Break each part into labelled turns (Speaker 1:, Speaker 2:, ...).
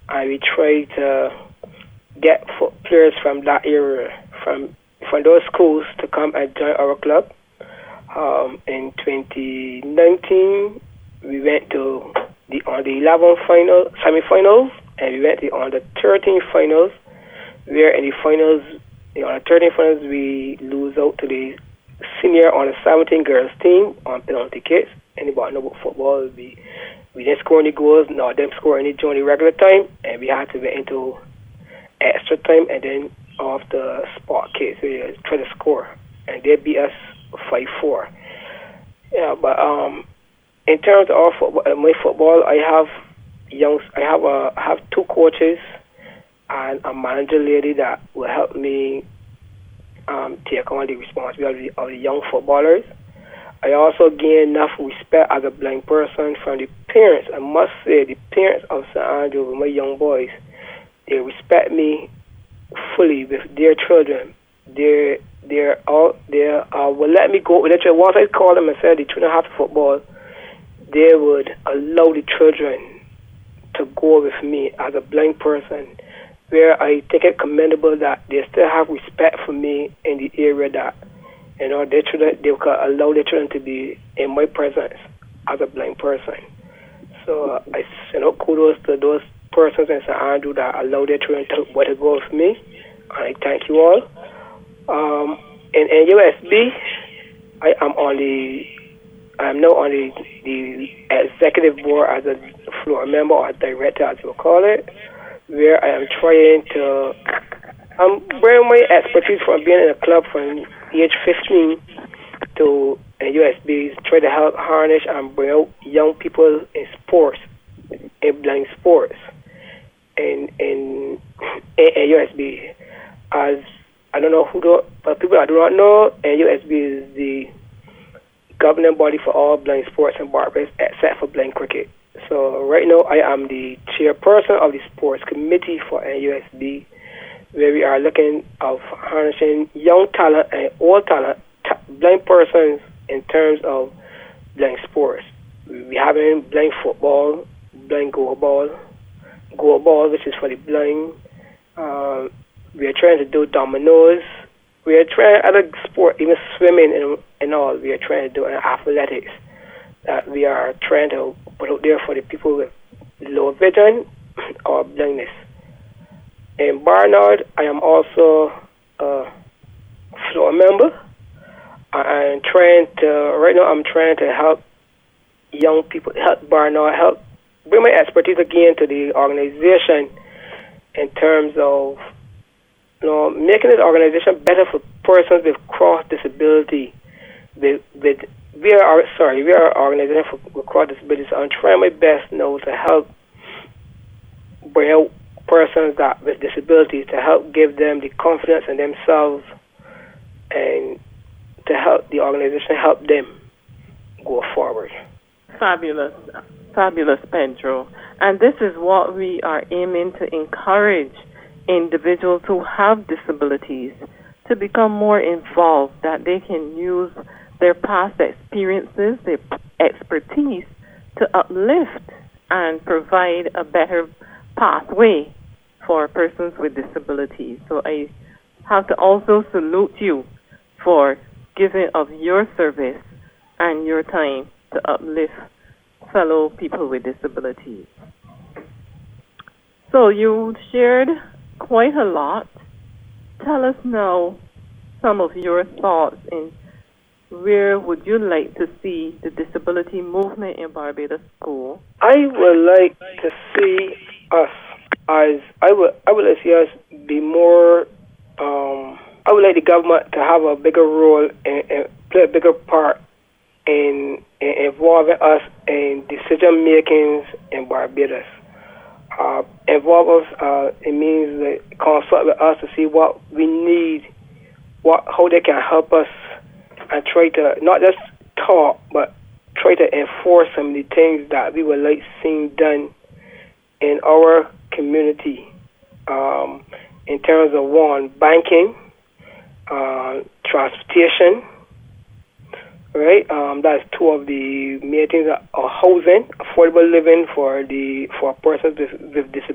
Speaker 1: and we try to get players from that area, from those schools to come and join our club. In 2019, we went to the under 11 final semi-finals, and we went to the under 13 finals. Where in the under 13 finals, we lose out to the senior under 17 girls team on penalty kicks. Anybody know about football? We didn't score any goals, nor them score any during the regular time, and we had to get into extra time, and then off the spot kicks, we try to score, and they beat us 5-4. Yeah, but in terms of my football, I have two coaches and a manager lady that will help me take on the responsibility of the young footballers. I also gain enough respect as a blind person from the parents. I must say, the parents of St. Andrew with my young boys, they respect me fully with their children. They will let me go. Once I call them and say the children have football, they would allow the children to go with me as a blind person, where I think it commendable that they still have respect for me in the area that, their children, they could allow their children to be in my presence as a blind person. So I send out kudos to those persons in St. Andrew that allow their children to go with me, and I thank you all. In USB, I am now on the executive board as a floor member or director, as you call it, where I am trying to bring my expertise from being in a club from age 15 to USB, try to help harness and bring out young people in sports, in blind sports, in USB. As I don't know but people I do not know, USB is the governing body for all blind sports in Barbados except for blind cricket. So right now I am the chairperson of the sports committee for NUSB, where we are looking of harnessing young talent and old talent, blind persons in terms of blind sports. We having blind football, blind goalball, which is for the blind. We are trying to do dominoes. We are trying other sport, even swimming and all. We are trying to do athletics that we are trying to put out there for the people with low vision or blindness. In Barnard, I am also a floor member. I'm trying to help young people, help Barnard, help bring my expertise again to the organization in terms of making this organization better for persons with cross disability. We are an organization with cross disabilities. So I'm trying my best now to help bring out persons with disabilities, to help give them the confidence in themselves, and to help the organization help them go forward.
Speaker 2: Fabulous, Pedro. And this is what we are aiming to encourage individuals who have disabilities to become more involved, that they can use their past experiences, their expertise to uplift and provide a better pathway for persons with disabilities. So I have to also salute you for giving of your service and your time to uplift fellow people with disabilities. So you shared quite a lot. Tell us now some of your thoughts in where would you like to see the disability movement in Barbados go?
Speaker 1: I would like to see us I would like to see us be more. I would like the government to have a bigger role and play a bigger part in involving us in decision makings in Barbados. Involve us, it means that consult with us to see what we need, how they can help us, and try to not just talk, but try to enforce some of the things that we would like seeing done in our community. In terms of one, banking, transportation, right? That's two of the main things. Housing, affordable living for persons with disabilities.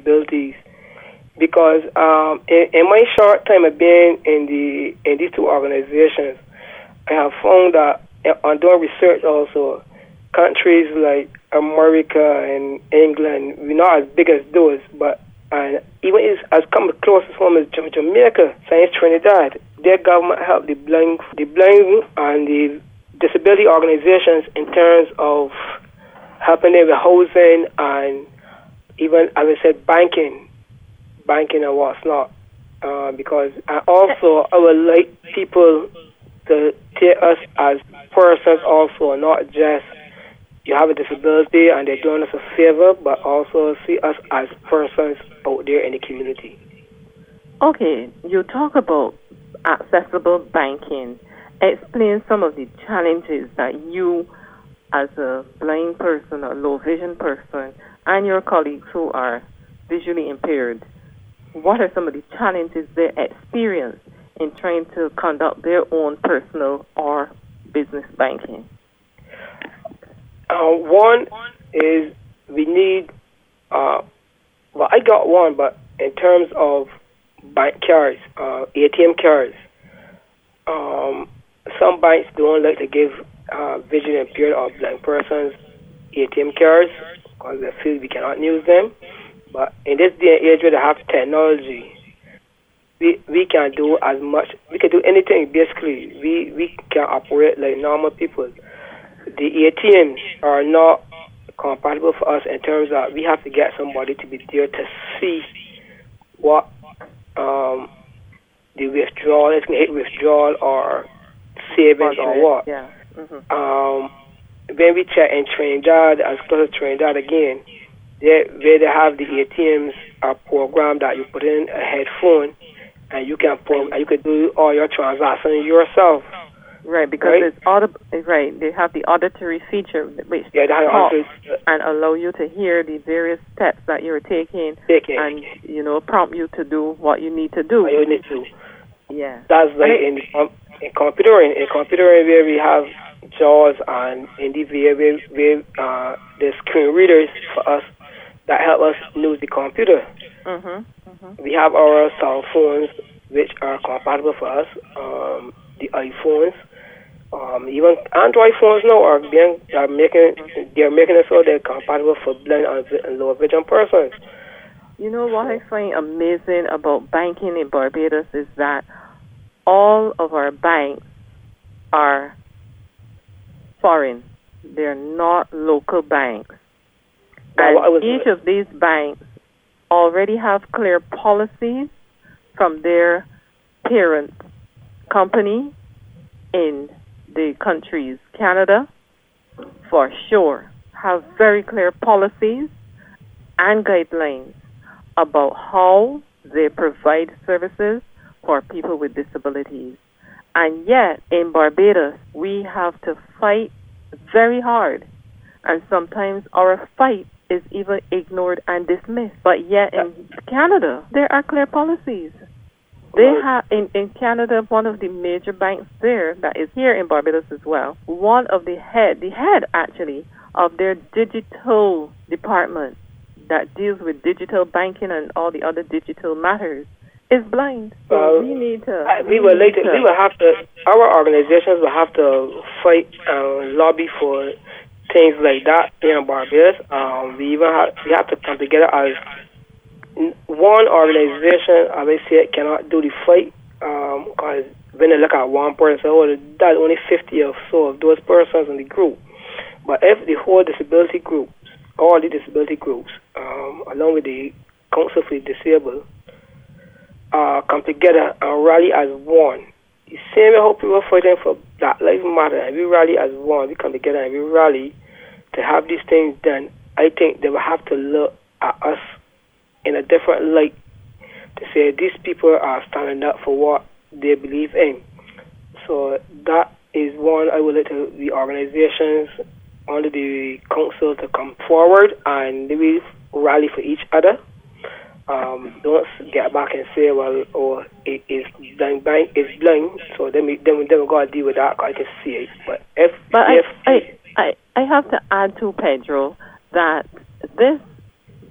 Speaker 1: disabilities. Because in my short time of being in these two organizations, I have found that on doing research also, countries like America and England, we're not as big as those, but and even as come closest home as Jamaica, Saint Trinidad, their government help the blind and the disability organizations in terms of helping them with housing and even, as I said, banking and what's not. Because also I would like people to take us as persons also, not just you have a disability and they're doing us a favor, but also see us as persons out there in the community.
Speaker 2: Okay, you talk about accessible banking. Explain some of the challenges that you, as a blind person or low vision person, and your colleagues who are visually impaired, what are some of the challenges they experience in trying to conduct their own personal or business banking?
Speaker 1: One is we need, I got one, but in terms of bank cards, ATM cards, some banks don't like to give visually impaired or blind persons ATM cards because they feel we cannot use them. But in this day and age where they have technology, we can do as much, we can do anything basically. We can operate like normal people. The ATMs are not compatible for us in terms of we have to get somebody to be there to see what the withdrawal, it's going to hit withdrawal or savings or what.
Speaker 2: Yeah. Mm-hmm.
Speaker 1: When we check in Trinidad, as close as Trinidad again, where they have the ATMs are programmed that you put in a headphone and you can do all your transactions yourself.
Speaker 2: Right, because it's audible. Right, they have the auditory feature which talk and allow you to hear the various steps that you're taking. And prompt you to do what you need to do.
Speaker 1: What you need to.
Speaker 2: Yeah.
Speaker 1: That's like in computering. In computering where we have JAWS and in the where the screen readers for us that help us use the computer. We have our cell phones which are compatible for us. The iPhones, even Android phones now are making it so they're compatible for blind and low vision persons.
Speaker 2: You know what I find amazing about banking in Barbados is that all of our banks are foreign. They're not local banks. And each of these banks already have clear policies from their parent company in the countries. Canada, for sure, have very clear policies and guidelines about how they provide services for people with disabilities. And yet, in Barbados, we have to fight very hard. And sometimes our fight is even ignored and dismissed. But yet, in Canada, there are clear policies. They have in Canada, one of the major banks there that is here in Barbados as well. One of the head actually of their digital department that deals with digital banking and all the other digital matters is blind. So we need to.
Speaker 1: Our organizations will have to fight and lobby for things like that here in Barbados. We have to come together as one organization. As I said, cannot do the fight because when they look at one person, that's only 50 or so of those persons in the group. But if the whole disability group, all the disability groups, along with the Council for the Disabled, come together and rally as one. The same way how people are fighting for Black Lives Matter, and we rally as one. We come together and we rally to have these things done. I think they will have to look at us in a different light to say these people are standing up for what they believe in. So that is one I would like to the organizations under the council to come forward and maybe rally for each other. Don't get back and say, well, it's blind, so then we got to deal with that because I can see it. But
Speaker 2: I have to add to Pedro that this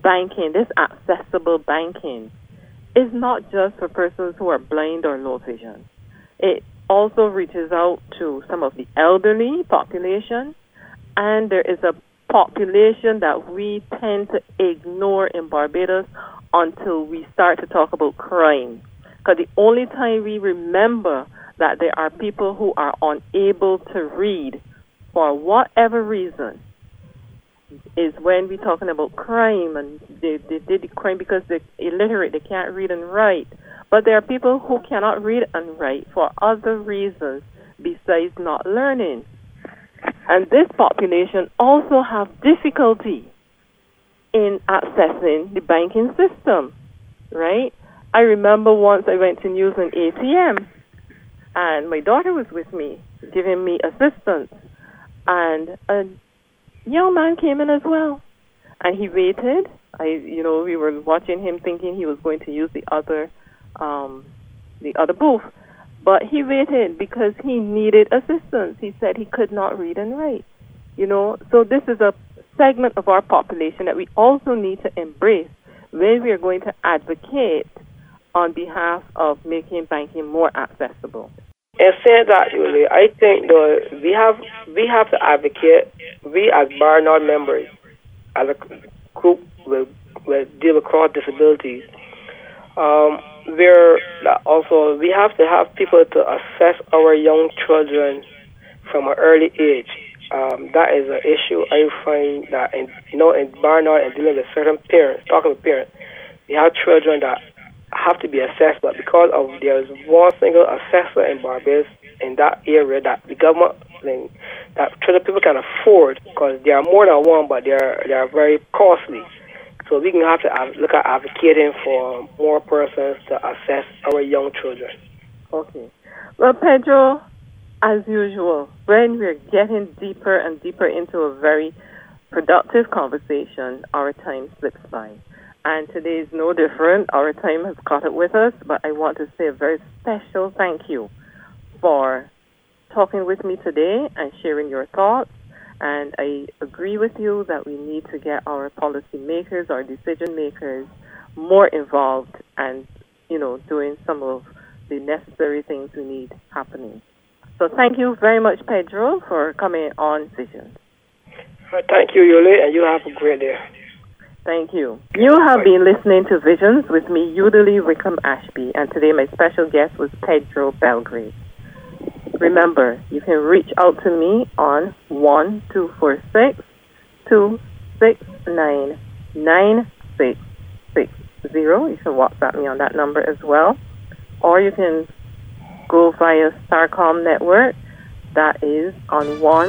Speaker 2: banking, this accessible banking, is not just for persons who are blind or low vision. It also reaches out to some of the elderly population, and there is a population that we tend to ignore in Barbados until we start to talk about crime. Because the only time we remember that there are people who are unable to read for whatever reason is when we're talking about crime, and they did the crime because they're illiterate, they can't read and write. But there are people who cannot read and write for other reasons besides not learning. And this population also have difficulty in accessing the banking system, right? I remember once I went to use an ATM, and my daughter was with me, giving me assistance, and a young man came in as well, and he waited. We were watching him, thinking he was going to use the other booth, but he waited because he needed assistance. He said he could not read and write. So this is a segment of our population that we also need to embrace when we are going to advocate on behalf of making banking more accessible.
Speaker 1: And saying that, Julie, I think we have to advocate. We as Barnard members, as a group, will deal with cross disabilities. We have to have people to assess our young children from an early age. That is an issue I find that in Barnard and dealing with certain parents, talking with parents, we have children that have to be assessed, but because of there's one single assessor in Barbados in that area that the government that children people can afford, because there are more than one, but they are very costly. So we can have to look at advocating for more persons to assess our young children.
Speaker 2: Okay. Well, Pedro, as usual, when we're getting deeper and deeper into a very productive conversation, our time slips by. And today is no different. Our time has caught up with us, but I want to say a very special thank you for talking with me today and sharing your thoughts. And I agree with you that we need to get our policy makers, our decision makers, more involved and, doing some of the necessary things we need happening. So thank you very much, Pedro, for coming on Visions.
Speaker 1: Thank you, Yuli, and you have a great day.
Speaker 2: Thank you. You have been listening to Visions with me, Udally Wickham Ashby, and today my special guest was Pedro Belgrade. Remember, you can reach out to me on 1-246-269-9660. You can WhatsApp me on that number as well. Or you can go via Starcom Network. That is on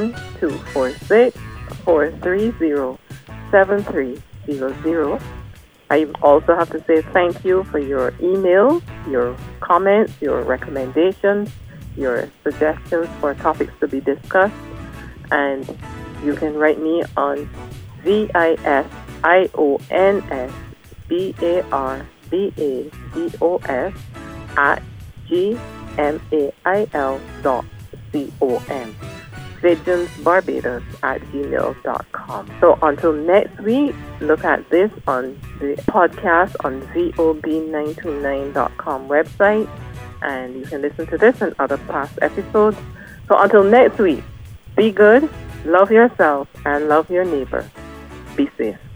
Speaker 2: 1-246-430-7300. I also have to say thank you for your emails, your comments, your recommendations, your suggestions for topics to be discussed. And you can write me on VISIONSBARBADOS@gmail.com. VigionsBarbados@gmail.com. So until next week, look at this on the podcast on VOB929.com website, and you can listen to this and other past episodes. So until next week, be good, love yourself, and love your neighbor. Be safe.